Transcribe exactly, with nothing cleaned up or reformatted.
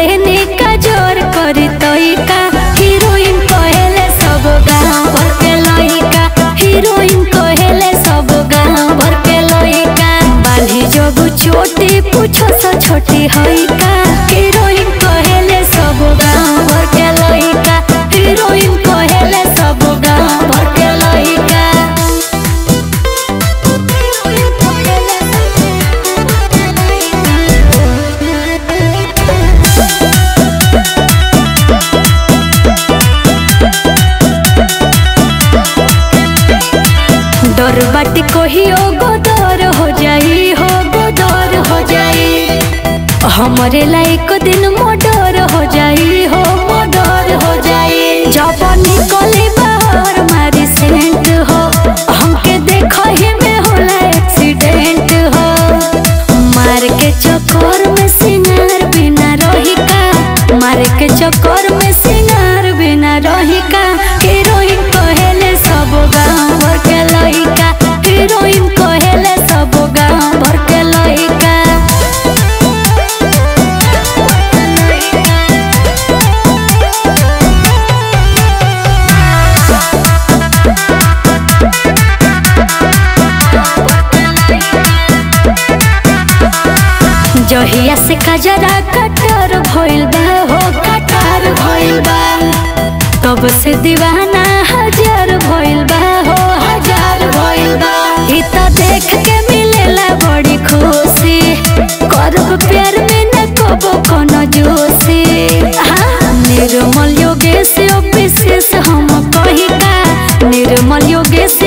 देने का जोर करी तोइका हीरोइन कहेले सब गाँव भर के लइका हीरोइन कहेले सब गाँव भर के लइका बाली जब चोटी पूछो सा छोटी हइका हीरोइन कहेले सब गाँव भर के लइका हीरोइन कहेले सब गाँव भर के लइका। डर बाटी कहियो गोदर हो जाई हो गोदर हो जाई हमरे लायक दिन मोडर हो जाई हो मोडर हो जाई जब निकली बाहर मारी सेंट हो हमके देखो ही में होला एक्सीडेंट हो मार के चक्कर में सिंगार बिना रही का मार के चक्कर में सिंगार बिना रही का हीरोइन कहेले सब गाँव भर के लइका हीरोइन कहेले सब गाँव भर के लइका। जहिया से कजरा कटार भइल बा हो कटार भइल बा तब से दीवाना हजार भइल बा हो हजार भइल बा इ त देख के मिलेला बड़ी खुशी करब प्यार में न कबो कोनो जोशी निर्मल योगेश विशेष हम कहिका निर्मल योगेश